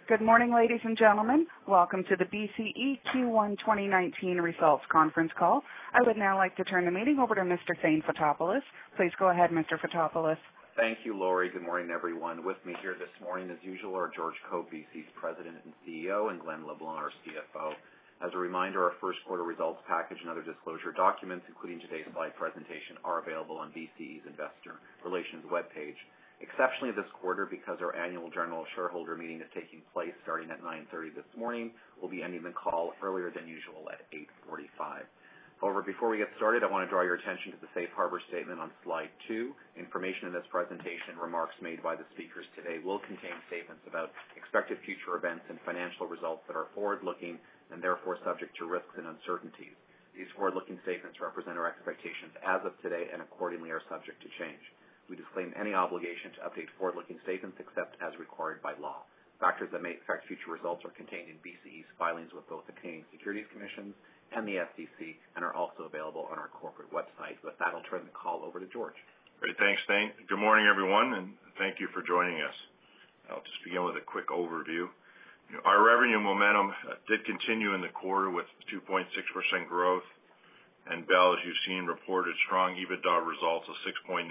Good morning, ladies and gentlemen. Welcome to the BCE Q1 2019 Results Conference Call. I would now like to turn the meeting over to Mr. Thane Fotopoulos. Please go ahead, Mr. Fotopoulos. Thank you, Laurie. Good morning, everyone. With me here this morning, as usual, are George Coe, BCE's President and CEO, and Glenn LeBlanc, our CFO. As a reminder, our first quarter results package and other disclosure documents, including today's slide presentation, are available on BCE's Investor Relations webpage. Exceptionally this quarter, because our annual general shareholder meeting is taking place starting at 9:30 this morning, we'll be ending the call earlier than usual at 8:45. However, before we get started, I want to draw your attention to the safe harbor statement on slide 2. Information in this presentation and remarks made by the speakers today will contain statements about expected future events and financial results that are forward-looking and therefore subject to risks and uncertainties. These forward-looking statements represent our expectations as of today and accordingly are subject to change. We disclaim any obligation to update forward-looking statements except as required by law. Factors that may affect future results are contained in BCE's filings with both the Canadian Securities Commission and the SEC and are also available on our corporate website. With that, I'll turn the call over to George. Great. Thanks, Thane. Good morning, everyone, and thank you for joining us. I'll just begin with a quick overview. Our revenue momentum did continue in the quarter with 2.6% growth, and Bell, as you've seen, reported strong EBITDA results of 6.9%,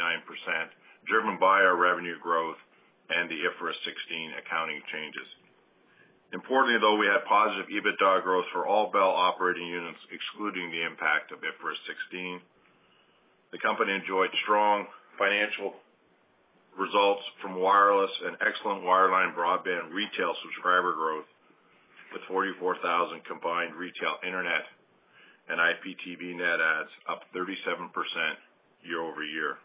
driven by our revenue growth and the IFRS 16 accounting changes. Importantly, though, we had positive EBITDA growth for all Bell operating units, excluding the impact of IFRS 16. The company enjoyed strong financial results from wireless and excellent wireline broadband retail subscriber growth, with 44,000 combined retail internet and IPTV net adds up 37% year over year.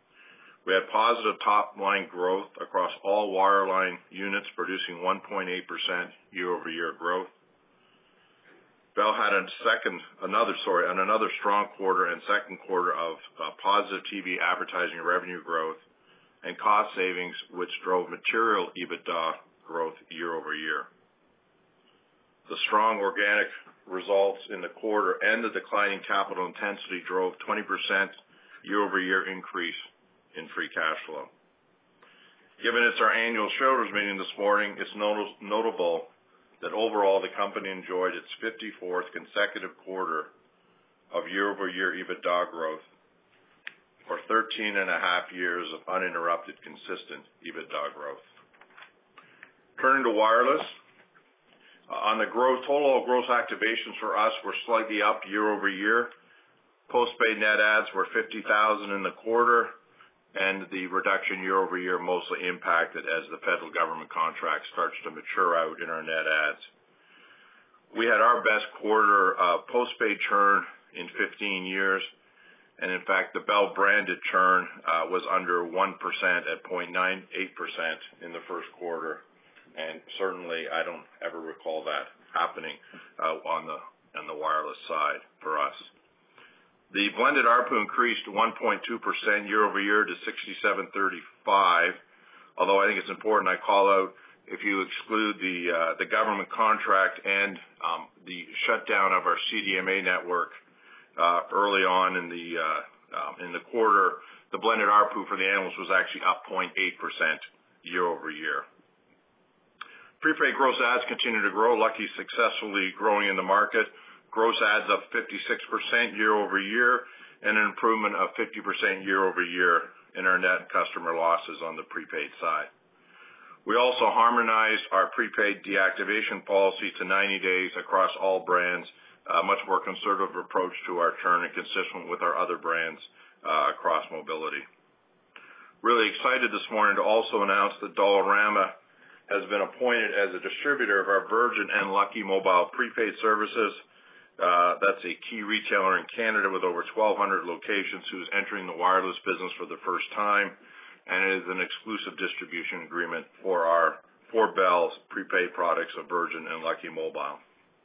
We had positive top-line growth across all wireline units, producing 1.8% year-over-year growth. Bell had another strong quarter and second quarter of positive TV advertising revenue growth and cost savings, which drove material EBITDA growth year over year. The strong organic results in the quarter and the declining capital intensity drove 20% year-over-year increase in free cash flow. Given it's our annual shareholders meeting this morning, it's notable that overall the company enjoyed its 54th consecutive quarter of year-over-year EBITDA growth, or 13 and a half years of uninterrupted, consistent EBITDA growth. Turning to wireless, on the total gross activations for us were slightly up year over year. Postpaid net adds were 50,000 in the quarter, and the reduction year over year mostly impacted as the federal government contract starts to mature out in our net adds. We had our best quarter of postpaid churn in 15 years, and in fact, the Bell branded churn was under 1% at 0.98% in the first quarter. And certainly, I don't ever recall that happening on the wireless side for us. The blended ARPU increased 1.2% year over year to $67.35. Although I think it's important I call out, if you exclude the government contract and the shutdown of our CDMA network early on in the quarter, the blended ARPU for the analysts was actually up 0.8% year over year. Prepaid gross adds continue to grow. Lucky successfully growing in the market. Gross adds up 56% year over year, and an improvement of 50% year over year in our net customer losses on the prepaid side. We also harmonized our prepaid deactivation policy to 90 days across all brands, a much more conservative approach to our churn and consistent with our other brands across mobility. Really excited this morning to also announce that Dollarama has been appointed as a distributor of our Virgin and Lucky Mobile prepaid services. That's a key retailer in Canada with over 1,200 locations who's entering the wireless business for the first time, and it is an exclusive distribution agreement for Bell's prepaid products of Virgin and Lucky Mobile.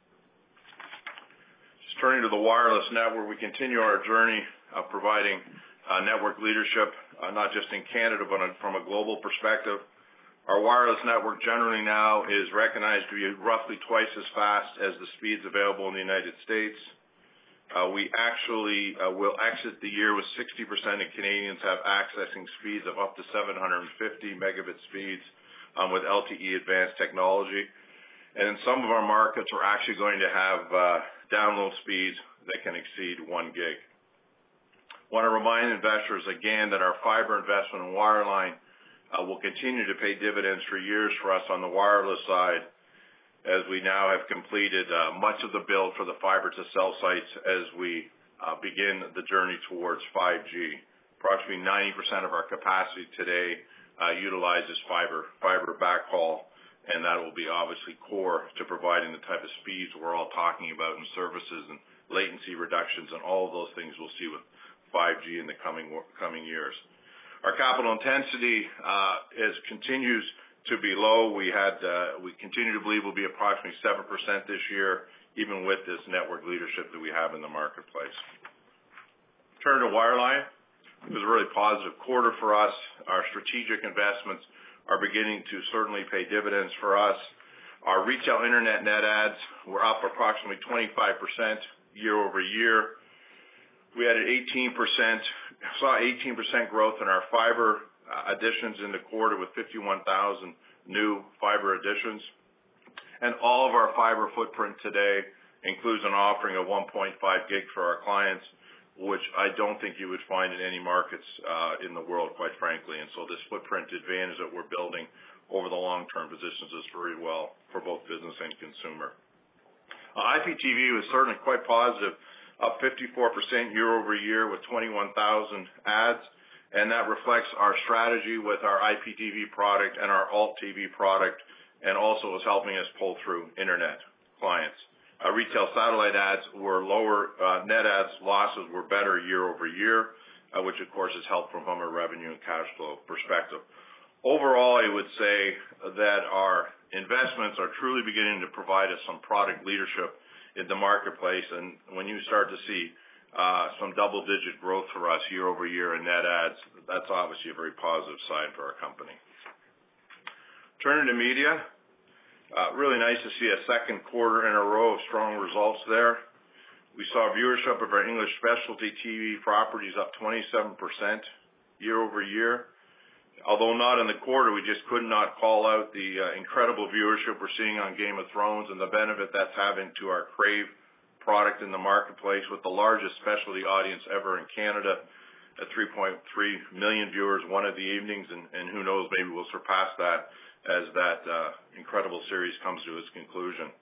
Just turning to the wireless network, we continue our journey of providing network leadership, not just in Canada, but from a global perspective. Our wireless network generally now is recognized to be roughly twice as fast as the speeds available in the United States. We actually will exit the year with 60% of Canadians have accessing speeds of up to 750 megabit speeds, with LTE advanced technology. And in some of our markets, we're actually going to have download speeds that can exceed 1 gig. I want to remind investors again that our fiber investment in wireline will continue to pay dividends for years for us on the wireless side, as we now have completed much of the build for the fiber to cell sites as we begin the journey towards 5G. Approximately 90% of our capacity today utilizes fiber backhaul, and that will be obviously core to providing the type of speeds we're all talking about in services and latency reductions and all of those things we'll see with 5G in the coming years. Our capital intensity continues to be low. We continue to believe will be approximately 7% this year, even with this network leadership that we have in the marketplace. Turn to wireline. It was a really positive quarter for us. Our strategic investments are beginning to certainly pay dividends for us. Our retail internet net adds were up approximately 25% year over year. We had 18% growth in our fiber additions in the quarter with 51,000 new fiber additions. And all of our fiber footprint today includes an offering of 1.5 gig for our clients, which I don't think you would find in any markets in the world, quite frankly. And so this footprint advantage that we're building over the long term positions us very well for both business and consumer. IPTV was certainly quite positive, up 54% year over year with 21,000 adds, and that reflects our strategy with our IPTV product and our Alt TV product, and also is helping us pull through internet clients. Retail satellite ads were lower, net ads losses were better year over year, which of course has helped from a revenue and cash flow perspective. Overall, I would say that our investments are truly beginning to provide us some product leadership in the marketplace, and when you start to see some double-digit growth for us year over year in net ads, that's obviously a very positive sign for our company. Turning to media, really nice to see a second quarter in a row of strong results there. We saw viewership of our English specialty TV properties up 27% year over year. Although not in the quarter, we just could not call out the incredible viewership we're seeing on Game of Thrones and the benefit that's having to our Crave product in the marketplace, with the largest specialty audience ever in Canada at 3.3 million viewers one of the evenings, and who knows, maybe we'll surpass that as that incredible series comes to its conclusion.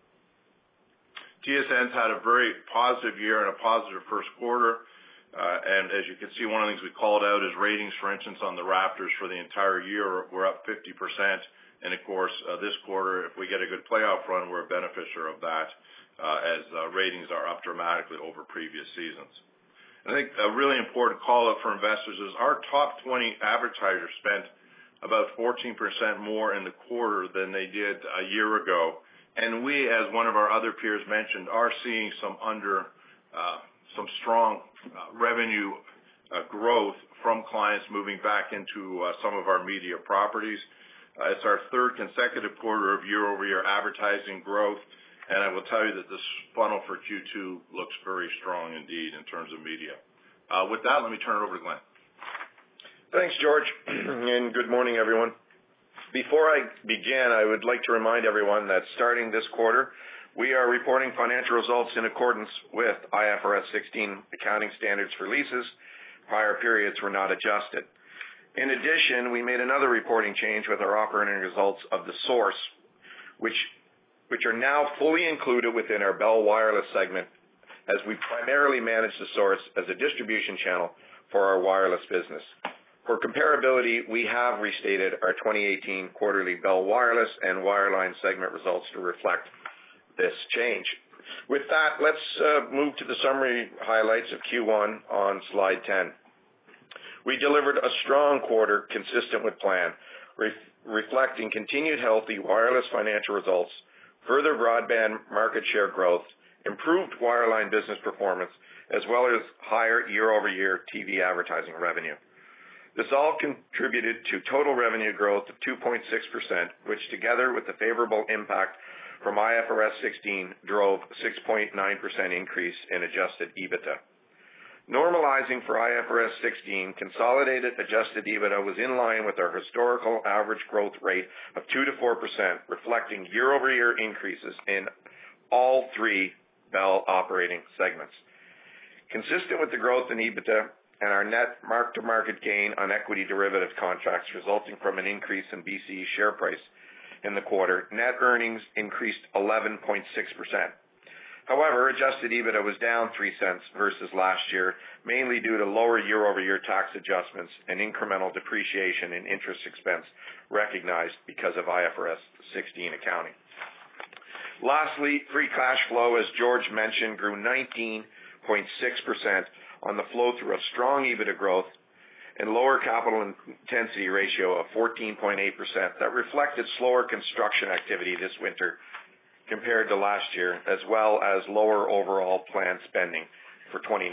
TSN's had a very positive year and a positive first quarter. And as you can see, one of the things we called out is ratings, for instance, on the Raptors for the entire year were up 50%. And of course, this quarter, if we get a good playoff run, we're a beneficiary of that, as ratings are up dramatically over previous seasons. I think a really important call out for investors is our top 20 advertisers spent about 14% more in the quarter than they did a year ago. And we, as one of our other peers mentioned, are seeing some strong revenue growth from clients moving back into some of our media properties. It's our third consecutive quarter of year-over-year advertising growth, and I will tell you that this funnel for Q2 looks very strong indeed in terms of media. With that, let me turn it over to Glenn. Thanks, George, and good morning, everyone. Before I begin, I would like to remind everyone that starting this quarter, we are reporting financial results in accordance with IFRS 16 accounting standards for leases. Prior periods were not adjusted. In addition, we made another reporting change with our operating results of The Source, which are now fully included within our Bell Wireless segment, as we primarily manage The Source as a distribution channel for our wireless business. For comparability, we have restated our 2018 quarterly Bell Wireless and Wireline segment results to reflect this change. With that, let's move to the summary highlights of Q1 on slide 10. We delivered a strong quarter consistent with plan, reflecting continued healthy wireless financial results, further broadband market share growth, improved wireline business performance, as well as higher year-over-year TV advertising revenue. This all contributed to total revenue growth of 2.6%, which together with the favorable impact from IFRS 16 drove 6.9% increase in adjusted EBITDA. Normalizing for IFRS 16, consolidated adjusted EBITDA was in line with our historical average growth rate of 2 to 4%, reflecting year-over-year increases in all three Bell operating segments. Consistent with the growth in EBITDA and our net mark-to-market gain on equity derivative contracts resulting from an increase in BCE share price in the quarter, net earnings increased 11.6%. However, adjusted EBITDA was down 3 cents versus last year, mainly due to lower year-over-year tax adjustments and incremental depreciation and interest expense recognized because of IFRS 16 accounting. Lastly, free cash flow, as George mentioned, grew 19.6% on the flow-through of strong EBITDA growth and lower capital intensity ratio of 14.8% that reflected slower construction activity this winter compared to last year, as well as lower overall planned spending for 2019.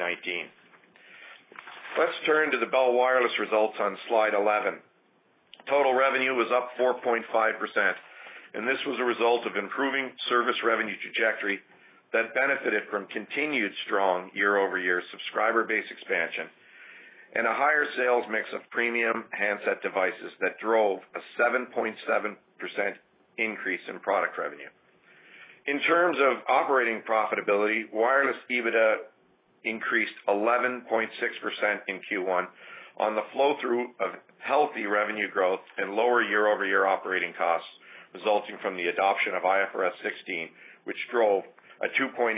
Let's turn to the Bell Wireless results on slide 11. Total revenue was up 4.5%, and this was a result of improving service revenue trajectory that benefited from continued strong year-over-year subscriber base expansion and a higher sales mix of premium handset devices that drove a 7.7% increase in product revenue. In terms of operating profitability, wireless EBITDA increased 11.6% in Q1 on the flow-through of healthy revenue growth and lower year-over-year operating costs resulting from the adoption of IFRS 16, which drove a 2.8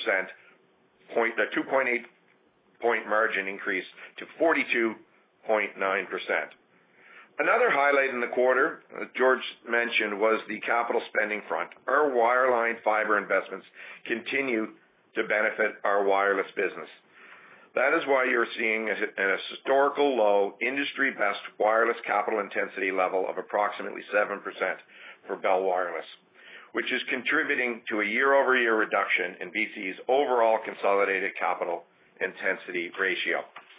point margin increase to 42.9%. Another highlight in the quarter, as George mentioned, was the capital spending front. Our wireline fiber investments continue to benefit our wireless business. That is why you're seeing an historical low, industry-best wireless capital intensity level of approximately 7% for Bell Wireless, which is contributing to a year-over-year reduction in BCE's overall consolidated capital intensity ratio.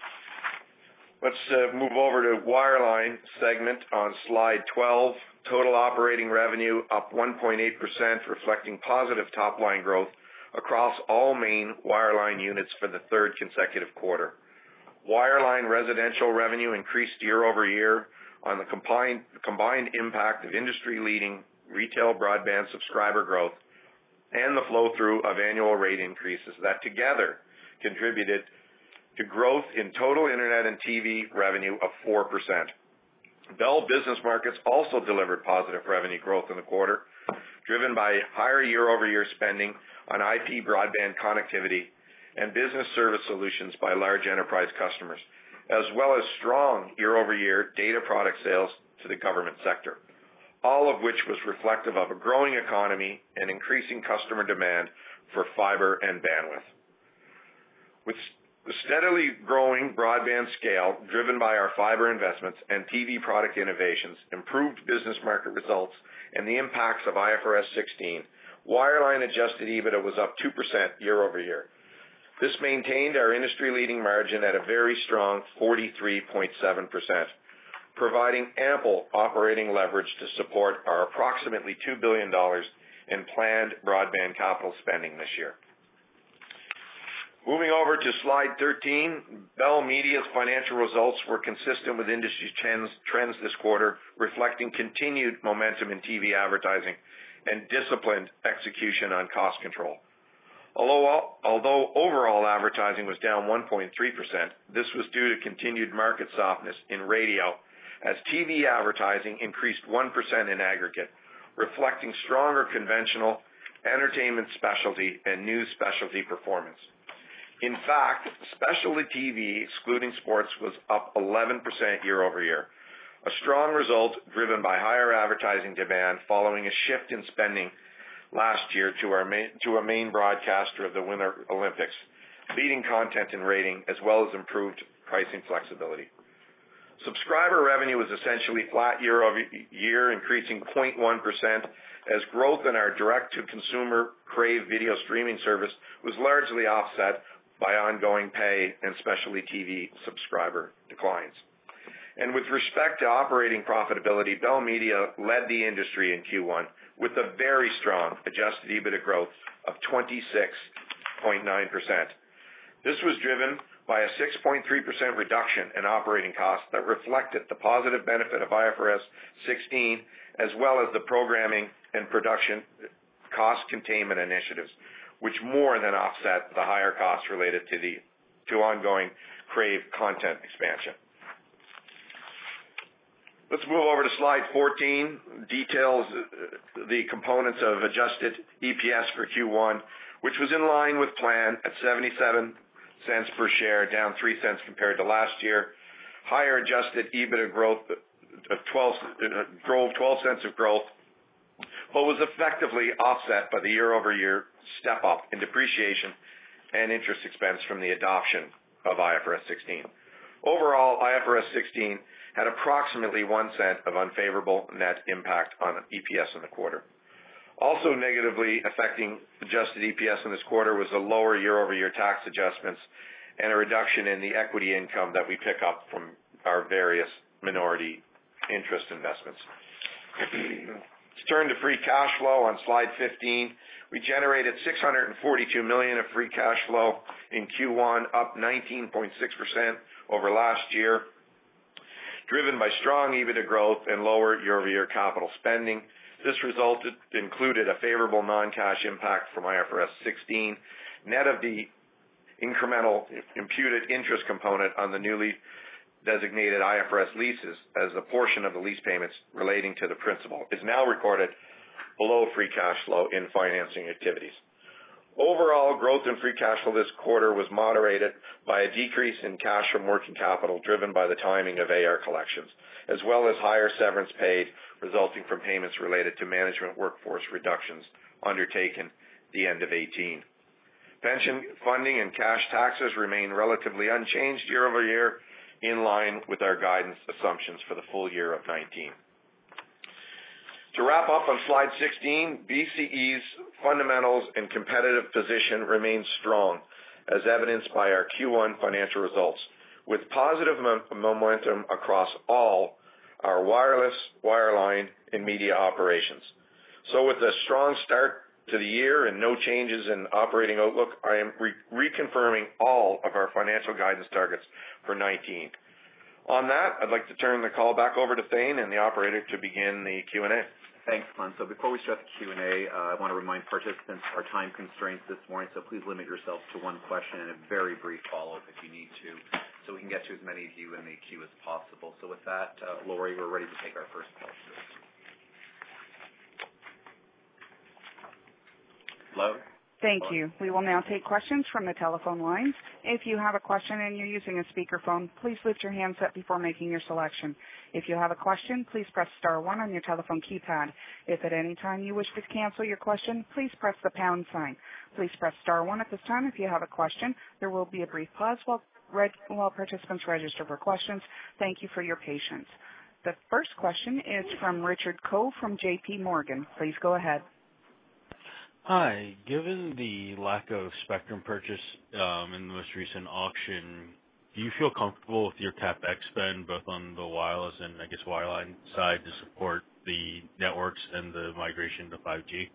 Let's move over to wireline segment on slide 12. Total operating revenue up 1.8%, reflecting positive top-line growth across all main wireline units for the third consecutive quarter. Wireline residential revenue increased year-over-year on the combined impact of industry-leading retail broadband subscriber growth and the flow-through of annual rate increases that together contributed to growth in total internet and TV revenue of 4%. Bell Business Markets also delivered positive revenue growth in the quarter, driven by higher year-over-year spending on IP broadband connectivity and business service solutions by large enterprise customers, as well as strong year-over-year data product sales to the government sector, all of which was reflective of a growing economy and increasing customer demand for fiber and bandwidth. With the steadily growing broadband scale driven by our fiber investments and TV product innovations, improved business market results, and the impacts of IFRS 16, wireline adjusted EBITDA was up 2% year-over-year. This maintained our industry-leading margin at a very strong 43.7%, providing ample operating leverage to support our approximately $2 billion in planned broadband capital spending this year. Moving over to slide 13, Bell Media's financial results were consistent with industry trends this quarter, reflecting continued momentum in TV advertising and disciplined execution on cost control. Although overall advertising was down 1.3%, this was due to continued market softness in radio, as TV advertising increased 1% in aggregate, reflecting stronger conventional, entertainment specialty, and news specialty performance. In fact, specialty TV, excluding sports, was up 11% year-over-year, a strong result driven by higher advertising demand following a shift in spending last year to a main broadcaster of the Winter Olympics, leading content and rating, as well as improved pricing flexibility. Subscriber revenue was essentially flat year-over-year, increasing 0.1%, as growth in our direct-to-consumer Crave video streaming service was largely offset by ongoing pay and specialty TV subscriber declines. And with respect to operating profitability, Bell Media led the industry in Q1 with a very strong adjusted EBITDA growth of 26.9%. This was driven by a 6.3% reduction in operating costs that reflected the positive benefit of IFRS 16, as well as the programming and production cost containment initiatives, which more than offset the higher costs related to ongoing Crave content expansion. Let's move over to slide 14, details the components of adjusted EPS for Q1, which was in line with plan at 77 cents per share, down 3 cents compared to last year. Higher adjusted EBITDA growth of 12 cents of growth, but was effectively offset by the year-over-year step up in depreciation and interest expense from the adoption of IFRS 16. Overall, IFRS 16 had approximately 1 cent of unfavorable net impact on EPS in the quarter. Also negatively affecting adjusted EPS in this quarter was the lower year-over-year tax adjustments and a reduction in the equity income that we pick up from our various minority interest investments. Let's turn to free cash flow on slide 15. We generated $642 million of free cash flow in Q1, up 19.6% over last year, driven by strong EBITDA growth and lower year-over-year capital spending. This result included a favorable non-cash impact from IFRS 16, net of the incremental imputed interest component on the newly designated IFRS leases, as a portion of the lease payments relating to the principal is now recorded below free cash flow in financing activities. Overall, growth in free cash flow this quarter was moderated by a decrease in cash from working capital driven by the timing of AR collections, as well as higher severance paid resulting from payments related to management workforce reductions undertaken at the end of 2018. Pension funding and cash taxes remain relatively unchanged year over year, in line with our guidance assumptions for the full year of 2019. To wrap up on slide 16, BCE's fundamentals and competitive position remain strong, as evidenced by our Q1 financial results, with positive momentum across all our wireless, wireline, and media operations. So with a strong start to the year and no changes in operating outlook, I am reconfirming all of our financial guidance targets for 2019. On that, I'd like to turn the call back over to Thane and the operator to begin the Q&A. Thanks, Glenn. So before we start the Q&A, I want to remind participants our time constraints this morning, so please limit yourself to one question and a very brief follow-up if you need to, so we can get to as many of you in the queue as possible. So with that, Lori, we're ready to take our first call. Hello? Thank you. We will now take questions from the telephone lines. If you have a question and you're using a speakerphone, please lift your handset before making your selection. If you have a question, please press star one on your telephone keypad. If at any time you wish to cancel your question, please press the pound sign. Please press star one at this time if you have a question. There will be a brief pause while participants register for questions. Thank you for your patience. The first question is from Richard Coe from J.P. Morgan. Please go ahead. Hi. Given the lack of spectrum purchase in the most recent auction, do you feel comfortable with your CapEx spend, both on the wireless and, I guess, wireline side to support the networks and the migration to 5G?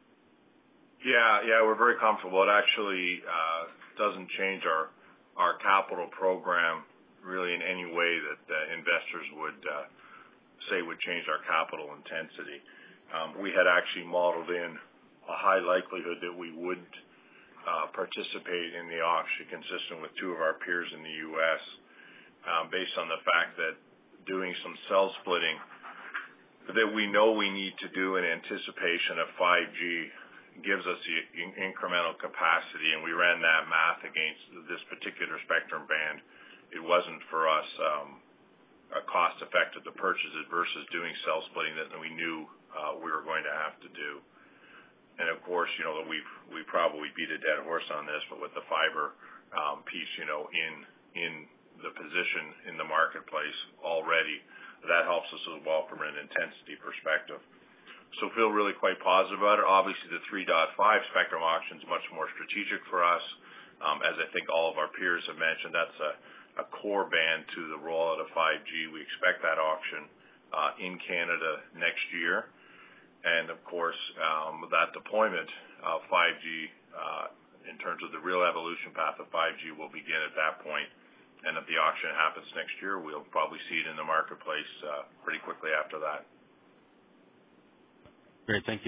Yeah, we're very comfortable. It actually doesn't change our capital program really in any way that investors would say would change our capital intensity. We had actually modeled in a high likelihood that we wouldn't participate in the auction, consistent with two of our peers in the U.S., based on the fact that doing some cell splitting that we know we need to do in anticipation of 5G gives us the incremental capacity, and we ran that math against this particular spectrum band. It wasn't for us a cost effective to purchase it versus doing cell splitting that we knew we were going to have to do. And of course, we probably beat a dead horse on this, but with the fiber piece, in the position in the marketplace already, that helps us as well from an intensity perspective. So feel really quite positive about it. Obviously, the 3.5 spectrum auction is much more strategic for us. As I think all of our peers have mentioned, that's a core band to the rollout of 5G. We expect that auction in Canada next year. And, of course, that deployment of 5G in terms of the real evolution path of 5G will begin at that point. And if the auction happens next year, we'll probably see it in the marketplace pretty quickly after that. Great. Thank you.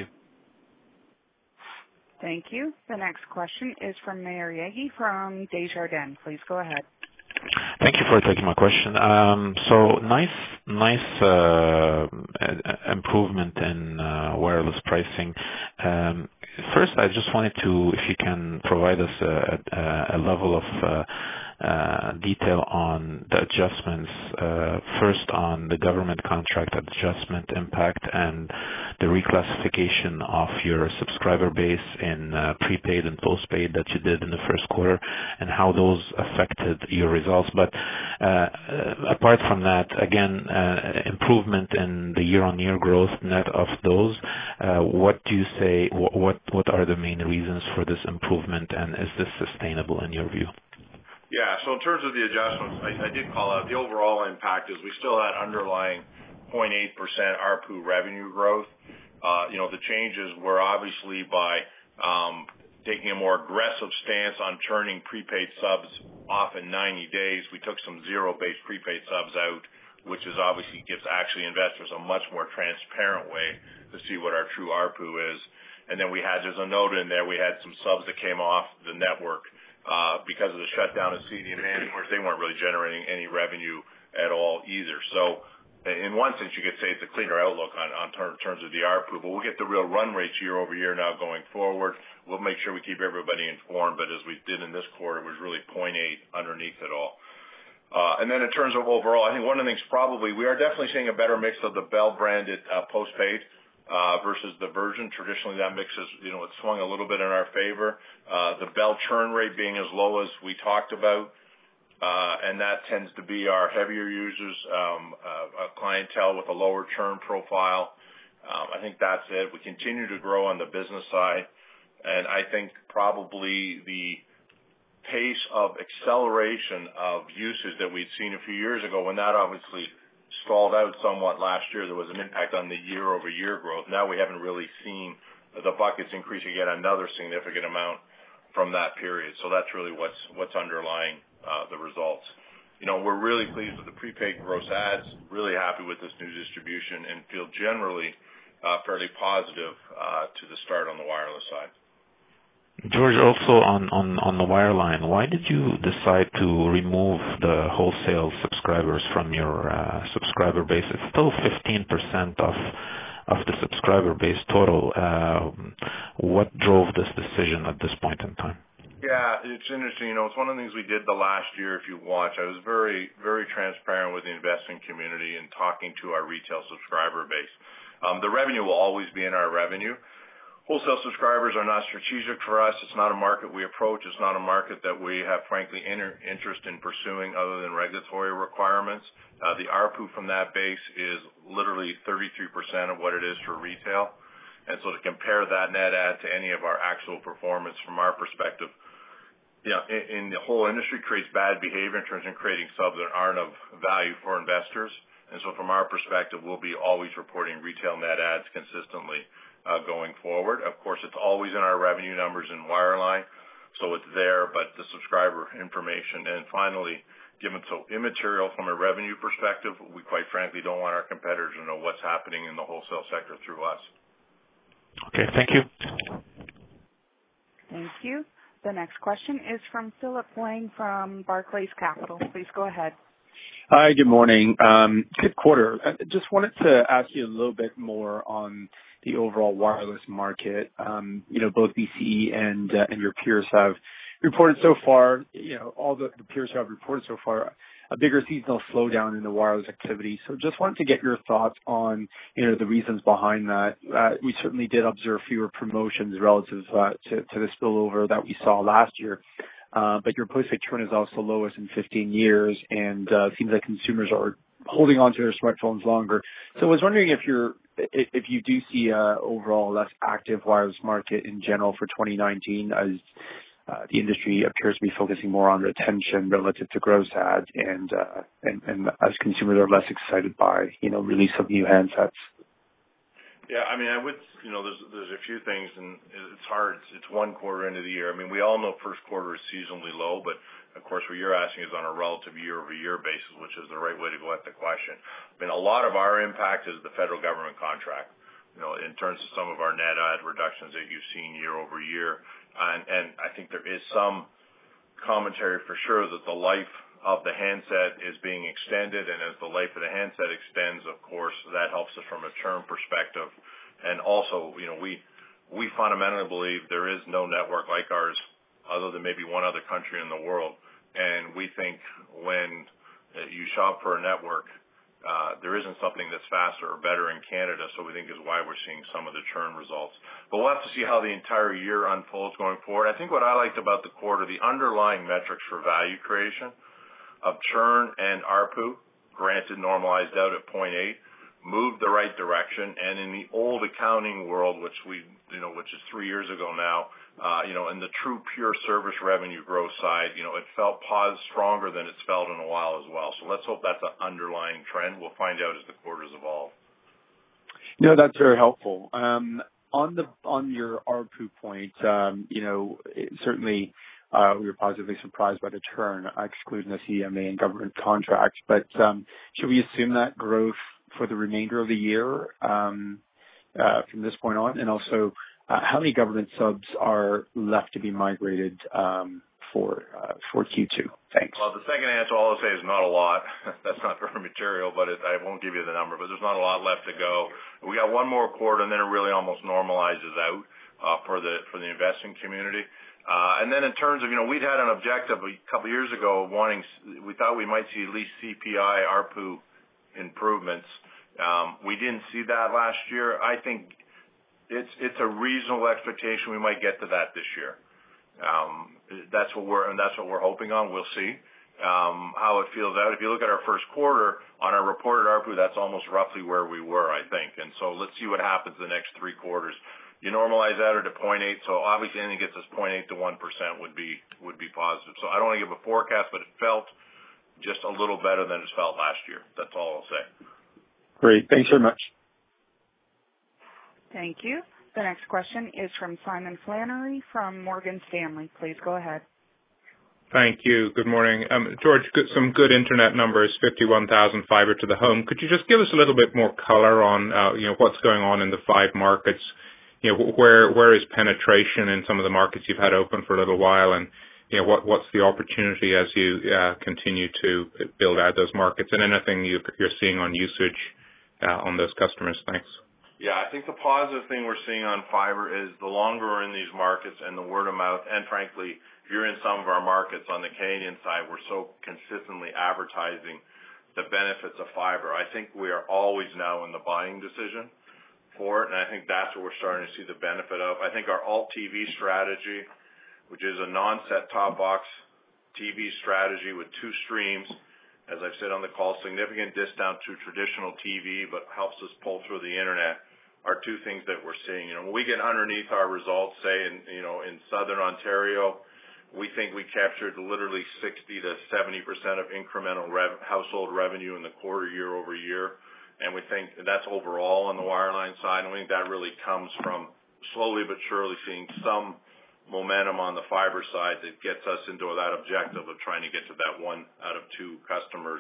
Thank you. The next question is from Maher Yaghi from Desjardins. Please go ahead. Thank you for taking my question. So nice improvement in wireless pricing. First, I just wanted to, if you can provide us a level of detail on the adjustments, first on the government contract adjustment impact and the reclassification of your subscriber base in prepaid and postpaid that you did in the first quarter, and how those affected your results. But apart from that, again, improvement in the year-on-year growth net of those, what do you say, what are the main reasons for this improvement, and is this sustainable in your view? Yeah, so in terms of the adjustments, I did call out the overall impact is we still had underlying 0.8% ARPU revenue growth. The changes were obviously by taking a more aggressive stance on turning prepaid subs off in 90 days. We took some zero-based prepaid subs out, which is obviously gives actually investors a much more transparent way to see what our true ARPU is. And then there's a note in there, we had some subs that came off the network because of the shutdown of CD and Managers. They weren't really generating any revenue at all either. So in one sense, you could say it's a cleaner outlook on terms of the ARPU, but we'll get the real run rates year over year now going forward. We'll make sure we keep everybody informed, but as we did in this quarter, it was really 0.8 underneath it all. And then in terms of overall, I think one of the things probably, we are definitely seeing a better mix of the Bell branded postpaid versus the Virgin. Traditionally, that mix is, it swung a little bit in our favor. The Bell churn rate being as low as we talked about, and that tends to be our heavier users, a clientele with a lower churn profile. I think that's it. We continue to grow on the business side, and I think probably the pace of acceleration of usage that we'd seen a few years ago, when that obviously stalled out somewhat last year, there was an impact on the year-over-year growth. Now we haven't really seen the buckets increase again, another significant amount from that period. So that's really what's underlying the results. We're really pleased with the prepaid gross adds, really happy with this new distribution, and feel generally fairly positive to the start on the wireless side. George, also on the wireline, why did you decide to remove the wholesale subscribers from your subscriber base? It's still 15% of the subscriber base total. What drove this decision at this point in time? Yeah, it's interesting. It's one of the things we did the last year. If you watch, I was very, very transparent with the investment community and talking to our retail subscriber base. The revenue will always be in our revenue. Wholesale subscribers are not strategic for us. It's not a market we approach. It's not a market that we have, frankly, interest in pursuing other than regulatory requirements. The ARPU from that base is literally 33% of what it is for retail. And so to compare that net add to any of our actual performance from our perspective, in the whole industry creates bad behavior in terms of creating subs that aren't of value for investors. And so from our perspective, we'll be always reporting retail net adds consistently going forward. Of course, it's always in our revenue numbers in wireline, so it's there, but the subscriber information. And finally, given so immaterial from a revenue perspective, we quite frankly don't want our competitors to know what's happening in the wholesale sector through us. Okay, thank you. Thank you. The next question is from Philip Wang from Barclays Capital. Please go ahead. Hi, good morning. Good quarter. I just wanted to ask you a little bit more on the overall wireless market. Both BCE and your peers have reported so far, all the peers who have reported so far, a bigger seasonal slowdown in the wireless activity. So just wanted to get your thoughts on, the reasons behind that. We certainly did observe fewer promotions relative to the spillover that we saw last year. But your postpaid churn is also lowest in 15 years, and it seems like consumers are holding on to their smartphones longer. So I was wondering if you do see a overall less active wireless market in general for 2019, as the industry appears to be focusing more on retention relative to gross adds, and as consumers are less excited by release of new handsets. Yeah, I mean, there's a few things, and it's hard. It's one quarter into the year. I mean, we all know first quarter is seasonally low, but of course, what you're asking is on a relative year-over-year basis, which is the right way to go at the question. I mean, a lot of our impact is the federal government contract, in terms of some of our net add reductions that you've seen year-over-year. And I think there is some commentary for sure that the life of the handset is being extended, and as the life of the handset extends, of course, that helps us from a churn perspective. And also, we fundamentally believe there is no network like ours other than maybe one other country in the world. And we think when you shop for a network, there isn't something that's faster or better in Canada, so we think is why we're seeing some of the churn results. But we'll have to see how the entire year unfolds going forward. I think what I liked about the quarter, the underlying metrics for value creation of churn and ARPU, granted normalized out at 0.8, moved the right direction. And in the old accounting world, which is 3 years ago now, in the true pure service revenue growth side, it felt stronger than it's felt in a while as well. So let's hope that's an underlying trend. We'll find out as the quarters evolve. No, that's very helpful. On your ARPU point, certainly we were positively surprised by the churn, excluding the CMA and government contracts. But should we assume that growth for the remainder of the year from this point on? And also, how many government subs are left to be migrated for Q2? Thanks. Well, the second answer, all I'll say is not a lot. That's not very material, but I won't give you the number. But there's not a lot left to go. We got one more quarter, and then it really almost normalizes out for the investing community. And then in terms of, we'd had an objective a couple of years ago of we thought we might see at least CPI ARPU improvements. We didn't see that last year. I think it's a reasonable expectation we might get to that this year. That's what we're hoping on. We'll see how it feels out. If you look at our first quarter on our reported ARPU, that's almost roughly where we were, I think. And so let's see what happens the next 3 quarters. You normalize that to 0.8, so obviously anything gets us 0.8 to 1% would be positive. So I don't want to give a forecast, but it felt just a little better than it's felt last year. That's all I'll say. Great. Thanks very much. Thank you. The next question is from Simon Flannery from Morgan Stanley. Please go ahead. Thank you. Good morning. George, some good internet numbers, 51,000 fiber to the home. Could you just give us a little bit more color on what's going on in the 5 markets? Where is penetration in some of the markets you've had open for a little while, and what's the opportunity as you continue to build out those markets, and anything you're seeing on usage on those customers? Thanks. Yeah, I think the positive thing we're seeing on fiber is the longer we're in these markets and the word of mouth, and frankly, if you're in some of our markets on the Canadian side, we're so consistently advertising the benefits of fiber. I think we are always now in the buying decision for it, and I think that's what we're starting to see the benefit of. I think our Alt TV strategy, which is a non-set-top box TV strategy with 2 streams, as I've said on the call, significant discount to traditional TV, but helps us pull through the internet, are 2 things that we're seeing. When we get underneath our results, say in Southern Ontario, we think we captured literally 60 to 70% of incremental household revenue in the quarter year over year. And we think that's overall on the wireline side. And we think that really comes from slowly but surely seeing some momentum on the fiber side that gets us into that objective of trying to get to that 1 out of 2 customers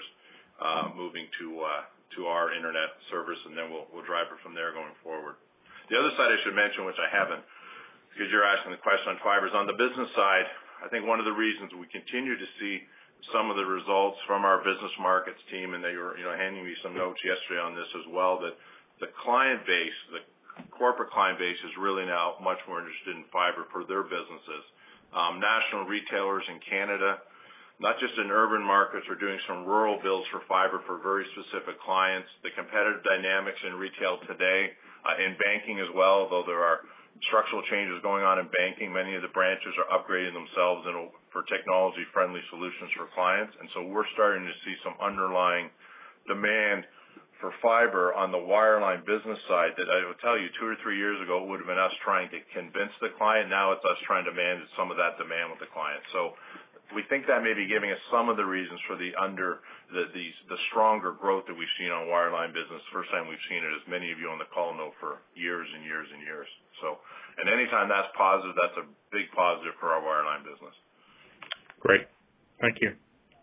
moving to our internet service, and then we'll drive it from there going forward. The other side I should mention, which I haven't, because you're asking the question on fibers, on the business side, I think one of the reasons we continue to see some of the results from our business markets team, and they were handing me some notes yesterday on this as well, that the client base, the corporate client base, is really now much more interested in fiber for their businesses. National retailers in Canada, not just in urban markets, are doing some rural builds for fiber for very specific clients. The competitive dynamics in retail today, in banking as well, though there are structural changes going on in banking, many of the branches are upgrading themselves for technology-friendly solutions for clients. And so we're starting to see some underlying demand for fiber on the wireline business side that I would tell you 2 or 3 years ago it would have been us trying to convince the client. Now it's us trying to manage some of that demand with the client. So we think that may be giving us some of the reasons for the stronger growth that we've seen on wireline business. First time we've seen it, as many of you on the call know, for years and years and years. So, and anytime that's positive, that's a big positive for our wireline business. Great. Thank you.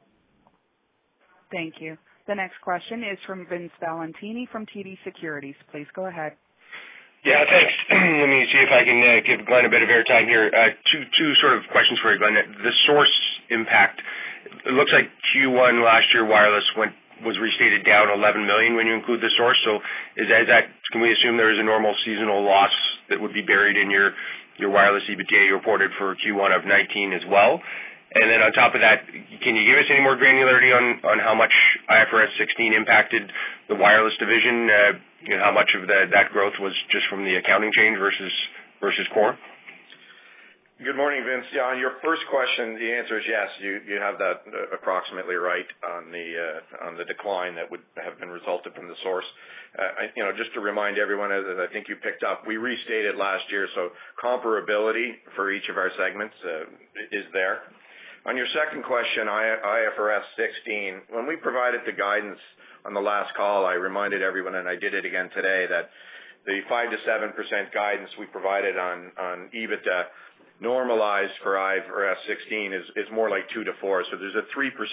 Thank you. The next question is from Vince Valentini from TD Securities. Please go ahead. Yeah, thanks. Let me see if I can give Glenn a bit of airtime here. Two sort of questions for you, Glenn. The Source impact, it looks like Q1 last year wireless was restated down 11 million when you include the Source. So is that, can we assume there is a normal seasonal loss that would be buried in your wireless EBITDA you reported for Q1 of 19 as well? And then on top of that, can you give us any more granularity on how much IFRS 16 impacted the wireless division? How much of that growth was just from the accounting change versus core? Good morning, Vince. Yeah, on your first question, the answer is yes. You have that approximately right on the decline that would have been resulted from the Source. Just to remind everyone, as I think you picked up, we restated last year, so comparability for each of our segments is there. On your second question, IFRS 16, when we provided the guidance on the last call, I reminded everyone, and I did it again today, that the 5 to 7% guidance we provided on EBITDA normalized for IFRS 16 is more like 2 to 4. So there's a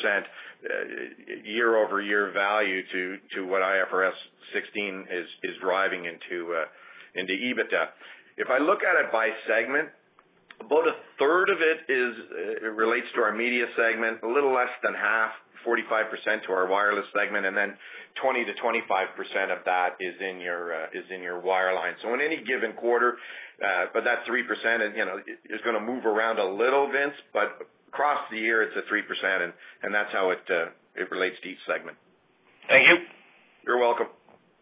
3% year-over-year value to what IFRS 16 is driving into EBITDA. If I look at it by segment, about a third of it relates to our media segment, a little less than half, 45% to our wireless segment, and then 20 to 25% of that is in your wireline. So in any given quarter, but that 3% is going to move around a little, Vince, but across the year it's a 3%, and that's how it relates to each segment. Thank you. You're welcome.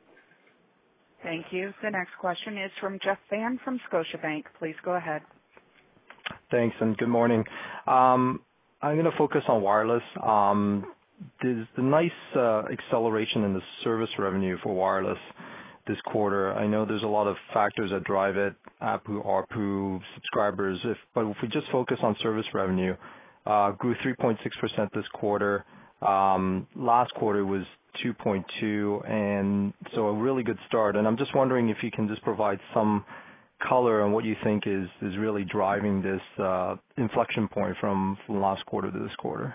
Thank you. The next question is from Jeff Fan from Scotiabank. Please go ahead. Thanks, and good morning. I'm going to focus on wireless. There's the nice acceleration in the service revenue for wireless this quarter. I know there's a lot of factors that drive it, ARPU, subscribers. But if we just focus on service revenue, grew 3.6% this quarter. Last quarter was 2.2%, and so a really good start. And I'm just wondering if you can just provide some color on what you think is really driving this inflection point from last quarter to this quarter.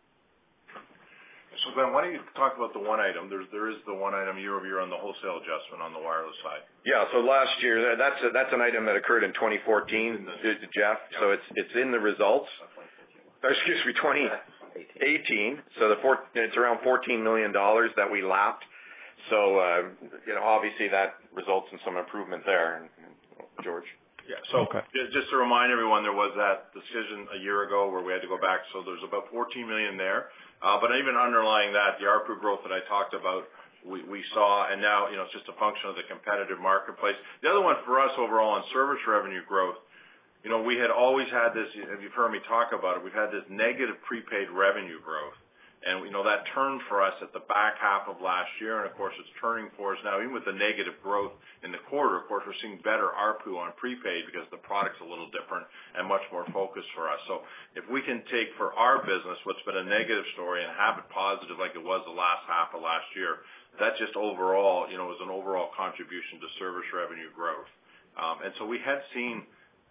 So, Glenn, why don't you talk about the one item? There is the one item year-over-year on the wholesale adjustment on the wireless side. Yeah, so last year, that's an item that occurred in 2014, Jeff. Yeah. So it's in the results. Excuse me, 2018. So it's around $14 million that we lapped. So, obviously that results in some improvement there. George? Yeah, so okay. Just to remind everyone, there was that decision a year ago where we had to go back. So there's about $14 million there. But even underlying that, the ARPU growth that I talked about, we saw, and now, it's just a function of the competitive marketplace. The other one for us overall on service revenue growth, we had always had this, if you've heard me talk about it, we've had this negative prepaid revenue growth. And that turned for us at the back half of last year, and of course it's turning for us now. Even with the negative growth in the quarter, of course we're seeing better ARPU on prepaid because the product's a little different and much more focused for us. So if we can take for our business what's been a negative story and have it positive like it was the last half of last year, that just overall, was an overall contribution to service revenue growth. And so we had seen,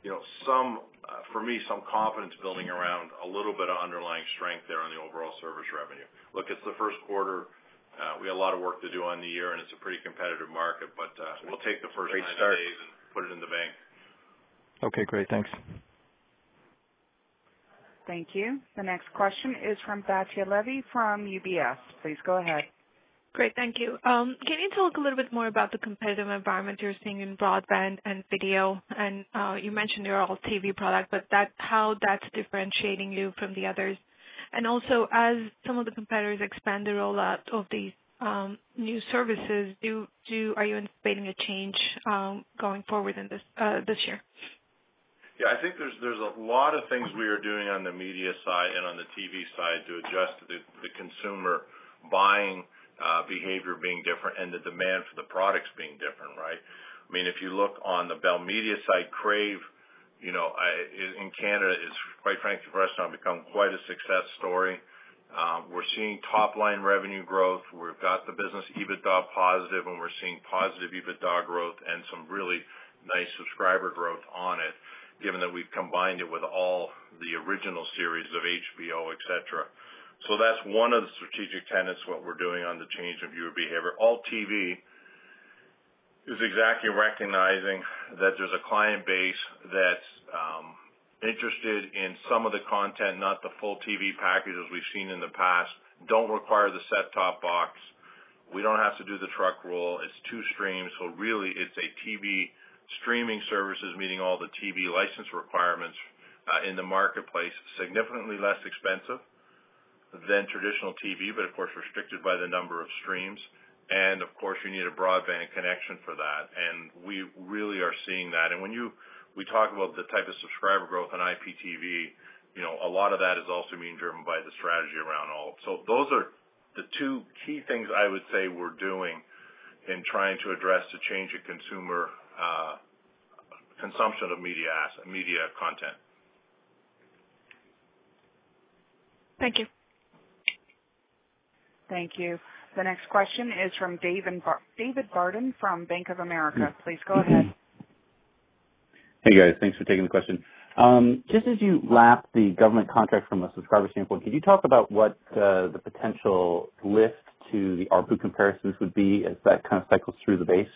some confidence building around a little bit of underlying strength there on the overall service revenue. Look, it's the first quarter. We have a lot of work to do on the year, and it's a pretty competitive market, but we'll take the first 90 days and put it in the bank. Okay, great. Thanks. Thank you. The next question is from Batya Levi from UBS. Please go ahead. Great, thank you. Can you talk a little bit more about the competitive environment you're seeing in broadband and video? And you mentioned your all TV product, but how that's differentiating you from the others. And also, as some of the competitors expand the rollout of these new services, are you anticipating a change going forward in this year? Yeah, I think there's a lot of things we are doing on the media side and on the TV side to adjust to the consumer buying behavior being different and the demand for the products being different, right? I mean, if you look on the Bell Media side, Crave, in Canada is, quite frankly, for us now become quite a success story. We're seeing top-line revenue growth. We've got the business EBITDA positive, and we're seeing positive EBITDA growth and some really nice subscriber growth on it, given that we've combined it with all the original series of HBO, et cetera. So that's one of the strategic tenets, what we're doing on the change of viewer behavior. Alt TV is exactly recognizing that there's a client base that's interested in some of the content, not the full TV packages we've seen in the past, don't require the set-top box. We don't have to do the truck roll. It's 2 streams, so really it's a TV streaming services meeting all the TV license requirements in the marketplace, significantly less expensive than traditional TV, but of course restricted by the number of streams. And of course you need a broadband connection for that. And we really are seeing that. And when we talk about the type of subscriber growth on IPTV, a lot of that is also being driven by the strategy around alt. So those are the 2 key things I would say we're doing in trying to address the change in consumer consumption of media content. Thank you. Thank you. The next question is from David Barden from Bank of America. Please go ahead. Hey guys, thanks for taking the question. Just as you lap the government contract from a subscriber standpoint, could you talk about what the potential lift to the ARPU comparisons would be as that kind of cycles through the base?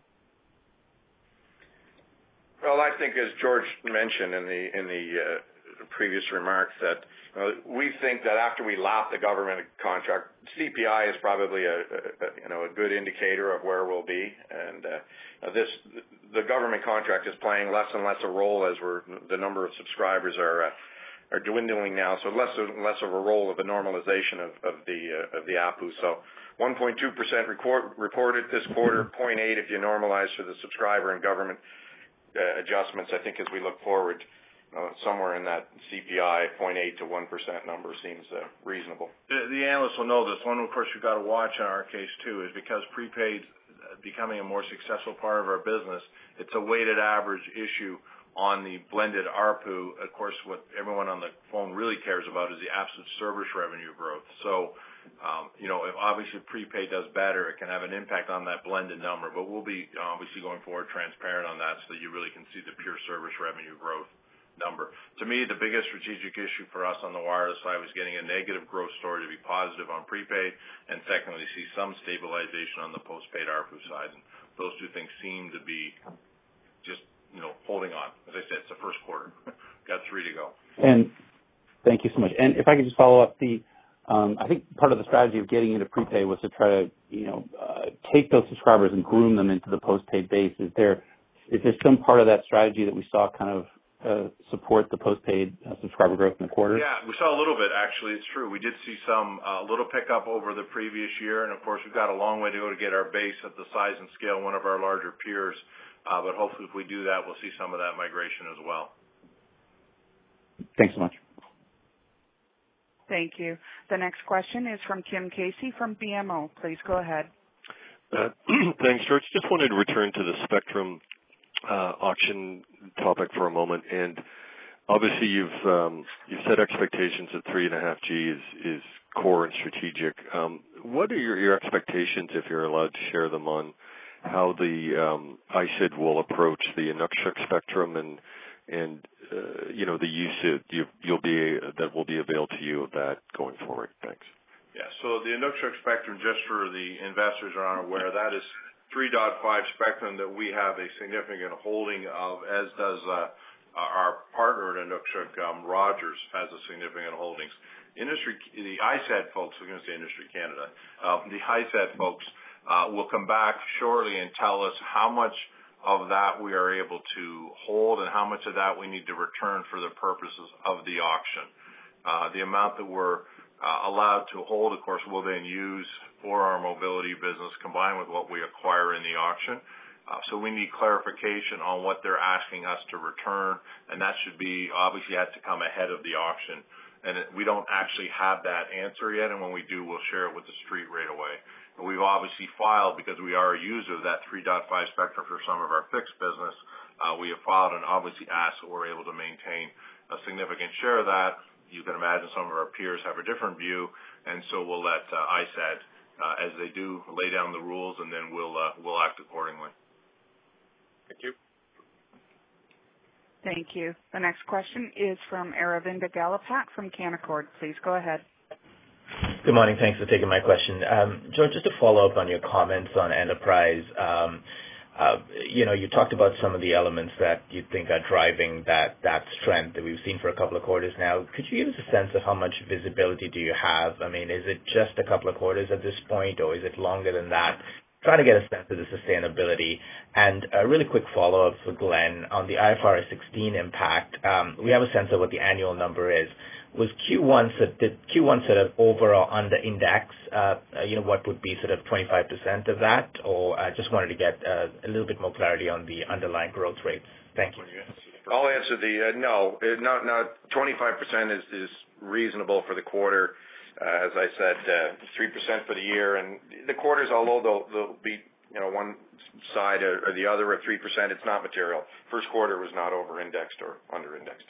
Well, I think as George mentioned in the previous remarks that we think that after we lap the government contract, CPI is probably a good indicator of where we'll be, and the government contract is playing less and less a role as the number of subscribers are dwindling now, so less and less of a role of the normalization of the ARPU. So 1.2% reported this quarter, 0.8 if you normalize for the subscriber and government adjustments. I think as we look forward, somewhere in that CPI 0.8 to 1% number seems reasonable. The analysts will know this. One, of course, you've got to watch in our case, too, is because prepaid becoming a more successful part of our business, it's a weighted average issue on the blended ARPU. Of course, what everyone on the phone really cares about is the absolute service revenue growth. So, if obviously prepaid does better, it can have an impact on that blended number. But we'll be obviously going forward transparent on that so that you really can see the pure service revenue growth number. To me, the biggest strategic issue for us on the wireless side was getting a negative growth story to be positive on prepaid, and secondly, see some stabilization on the postpaid ARPU side. And those 2 things seem to be just, holding on. As I said, it's the first quarter. Got 3 to go. And thank you so much. And if I could just follow up, I think part of the strategy of getting into prepaid was to try to, take those subscribers and groom them into the postpaid base. Is there some part of that strategy that we saw kind of support the postpaid subscriber growth in the quarter? Yeah, we saw a little bit, actually. It's true. We did see some little pickup over the previous year, and of course, we've got a long way to go to get our base at the size and scale of one of our larger peers. But hopefully, if we do that, we'll see some of that migration as well. Thanks so much. Thank you. The next question is from Tim Casey from BMO. Please go ahead. Thanks, George. Just wanted to return to the Spectrum auction topic for a moment, and obviously you've set expectations that 3.5G is core and strategic. What are your expectations, if you're allowed to share them, on how the ISED will approach the Inukshuk spectrum and the use that will be available to you of that going forward? Thanks. Yeah. So the Inukshuk spectrum, just for the investors who aren't aware, that is 3.5 spectrum that we have a significant holding of, as does our partner at Inukshuk, Rogers, has a significant holdings. The ISED folks, I was going to say Industry Canada, the ISED folks will come back shortly and tell us how much of that we are able to hold and how much of that we need to return for the purposes of the auction. The amount that we're allowed to hold, of course, we'll then use for our mobility business combined with what we acquire in the auction. So we need clarification on what they're asking us to return, and that should be obviously has to come ahead of the auction. And we don't actually have that answer yet, and when we do, we'll share it with the street right away. we've obviously filed, because we are a user of that 3.5 spectrum for some of our fixed business, we have filed and obviously asked that we're able to maintain a significant share of that. You can imagine some of our peers have a different view, and so we'll let ISAD, as they do, lay down the rules, and then we'll act accordingly. Thank you. Thank you. The next question is from Aravinda Galapat from Canaccord. Please go ahead. Good morning. Thanks for taking my question. George, just to follow up on your comments on enterprise, you talked about some of the elements that you think are driving that strength that we've seen for a couple of quarters now. Could you give us a sense of how much visibility do you have? I mean, is it just a couple of quarters at this point, or is it longer than that? Trying to get a sense of the sustainability. And a really quick follow-up for Glenn on the IFRS 16 impact. We have a sense of what the annual number is. Was did Q1 sort of overall under-index, what would be sort of 25% of that? Or I just wanted to get a little bit more clarity on the underlying growth rates. Thank you. I'll answer no. Not 25% is reasonable for the quarter. As I said, 3% for the year. And the quarters, although they'll be one side or the other at 3%, it's not material. First quarter was not over-indexed or under-indexed.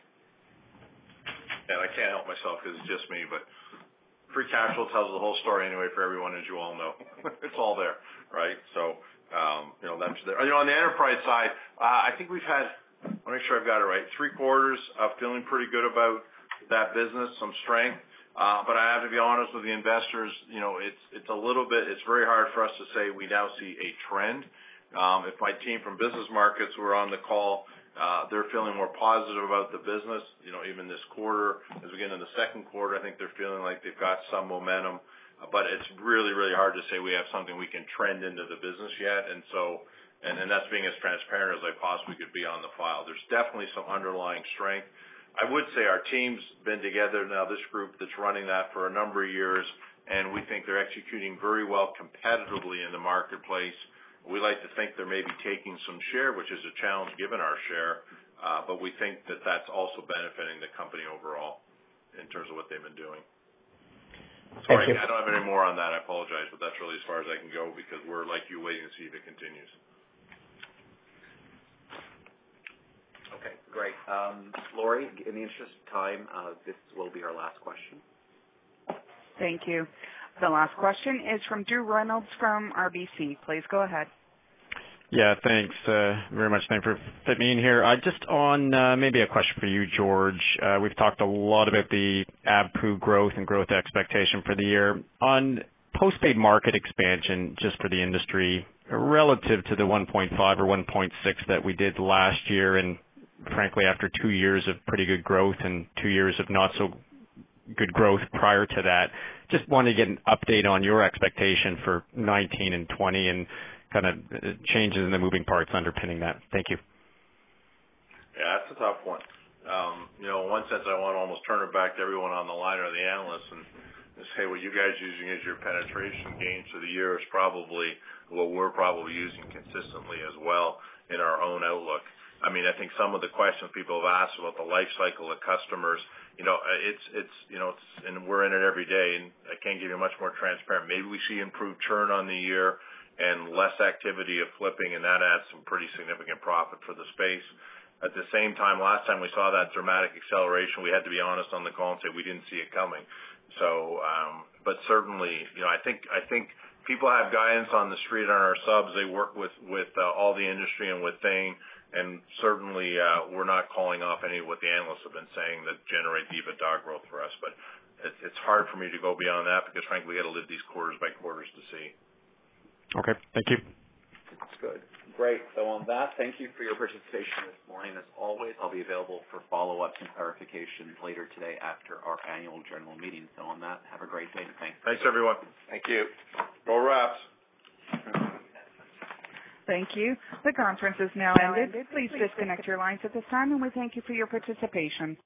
And I can't help myself because it's just me, but free cash flow tells the whole story anyway for everyone, as you all know. It's all there, right? So, that's there. On the enterprise side, I think we've had, I'll make sure I've got it right, 3 quarters of feeling pretty good about that business, some strength. But I have to be honest with the investors, it's a little bit, it's very hard for us to say we now see a trend. If my team from business markets were on the call, they're feeling more positive about the business, even this quarter. As we get into the second quarter, I think they're feeling like they've got some momentum. But it's really, really hard to say we have something we can trend into the business yet. And so, and that's being as transparent as I possibly could be on the file. There's definitely some underlying strength. I would say our team's been together now, this group that's running that for a number of years, and we think they're executing very well competitively in the marketplace. We like to think they're maybe taking some share, which is a challenge given our share, but we think that that's also benefiting the company overall in terms of what they've been doing. Sorry, I don't have any more on that. I apologize, but that's really as far as I can go because we're like you waiting to see if it continues. Okay, great. Lori, in the interest of time, this will be our last question. Thank you. The last question is from Drew Reynolds from RBC. Please go ahead. Yeah, thanks very much. Thanks for fitting me in here. Just on maybe a question for you, George. We've talked a lot about the ABPU growth and growth expectation for the year. On postpaid market expansion, just for the industry, relative to the 1.5 or 1.6 that we did last year, and frankly, after 2 years of pretty good growth and 2 years of not so good growth prior to that, just wanted to get an update on your expectation for 19 and 20 and kind of changes in the moving parts underpinning that. Thank you. Yeah, that's a tough one. In one sense, I want to almost turn it back to everyone on the line or the analysts and say what you guys using as your penetration gains for the year is probably what we're probably using consistently as well in our own outlook. I mean, I think some of the questions people have asked about the life cycle of customers, and we're in it every day, and I can't give you much more transparent. Maybe we see improved churn on the year and less activity of flipping, and that adds some pretty significant profit for the space. At the same time, last time we saw that dramatic acceleration, we had to be honest on the call and say we didn't see it coming. So, but certainly, I think people have guidance on the street on our subs. They work with all the industry and with Thane. And certainly, we're not calling off any of what the analysts have been saying that generate the EBITDA growth for us. But it's hard for me to go beyond that because, frankly, we got to live these quarters by quarters to see. Okay. Thank you. That's good. Great. So on that, thank you for your participation this morning. As always, I'll be available for follow-ups and clarifications later today after our annual general meeting. So on that, have a great day and thanks. Thanks, everyone. Thank you. Go Raps. Thank you. The conference is now ended. Please disconnect your lines at this time, and we thank you for your participation.